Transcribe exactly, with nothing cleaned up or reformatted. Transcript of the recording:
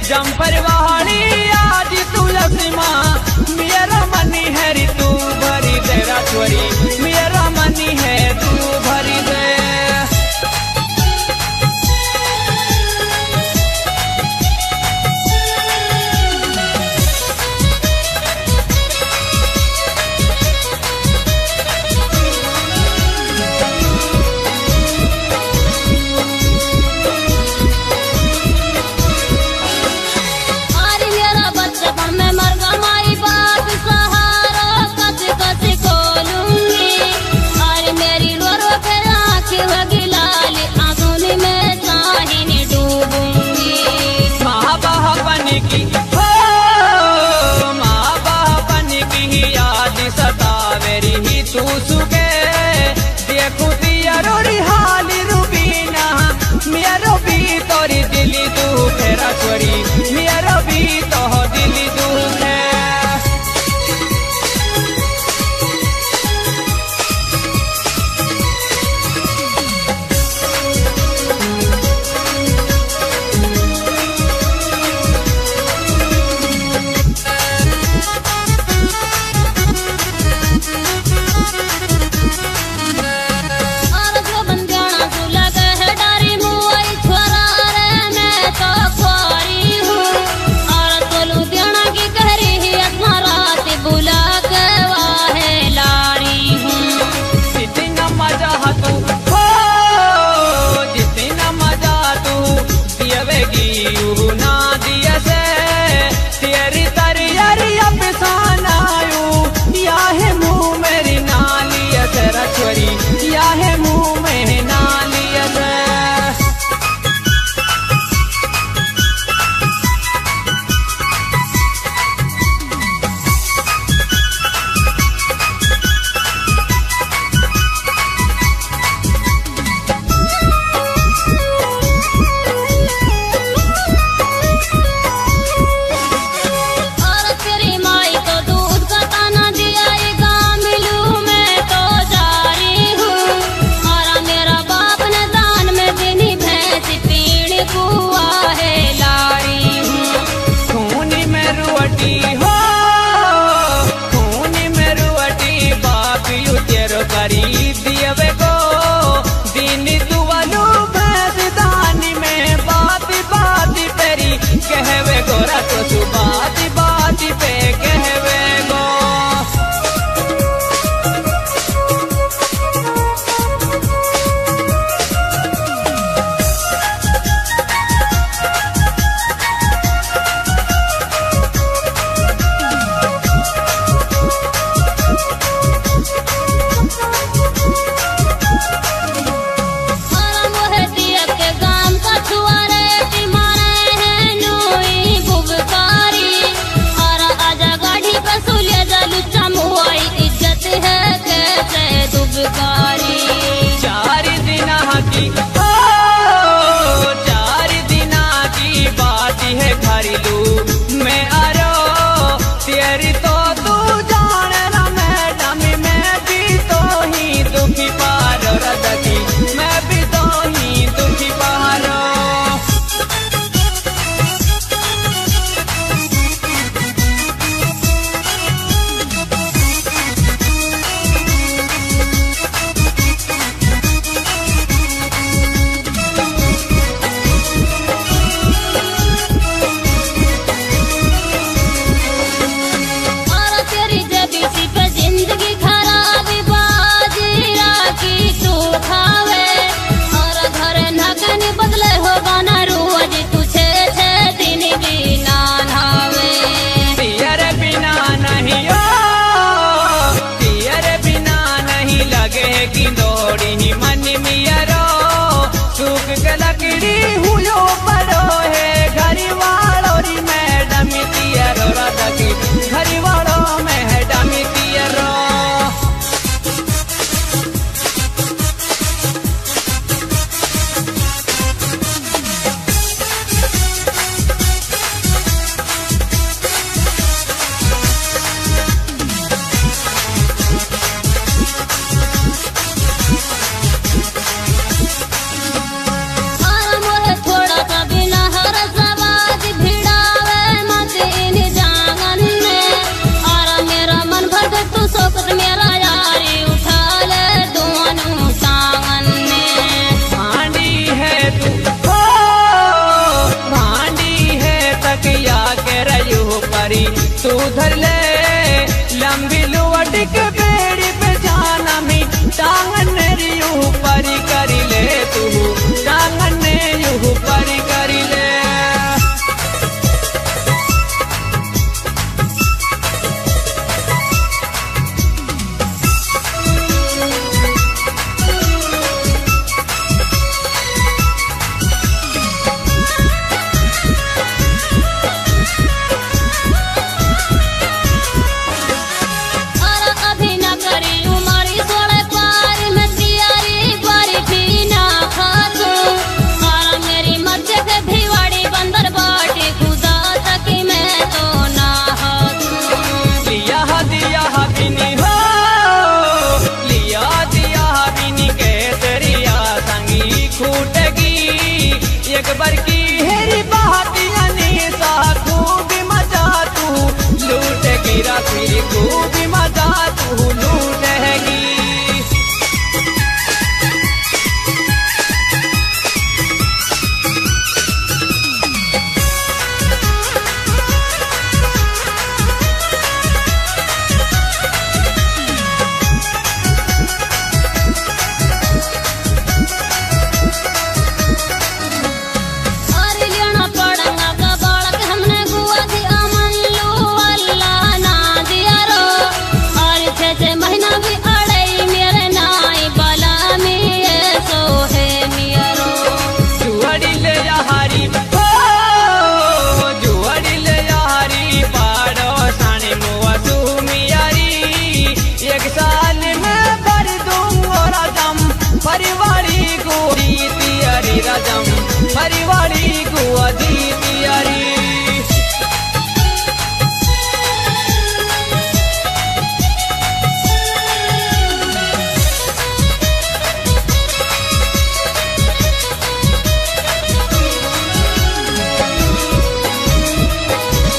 Jumper वाली आज तुलसी माँ मेरा मनी है री तू भरी दे राजवरी मेरा मनी है तू भरी दे। तू सुगे देखू दिया रोरी हाली रूबीना मेरा भी तोरी दिली दुख है राजवरी मेरा भी तो दिली दुख है। या है मुँह में नालियत करी दियवे को दिन दुआलू भैंस दानी में बाती बाती पेरी कहवे गोरा तो सु बाती बाती पे कहवे गो। चार दिना की ओ चार दिना की बात है घरेलू मैं आरो तेरी तो तू जान ना मैडम मैं भी तो ही दुखी पारो रदकी मैं भी तो ही दुखी पारो। लकड़ी हुयो परो है घरी वालों री मैडम तियरो रदकी घरी वालों मैडम तियरो। तू धर ले लंबी लुवट के बेड़ी पे जाना मी टांगन यूं परी करी ले तू टांगन यूं परी करी ले एक बार की हेरी बहातिया नी सा खूब मजा तू लूट गिरा फिर को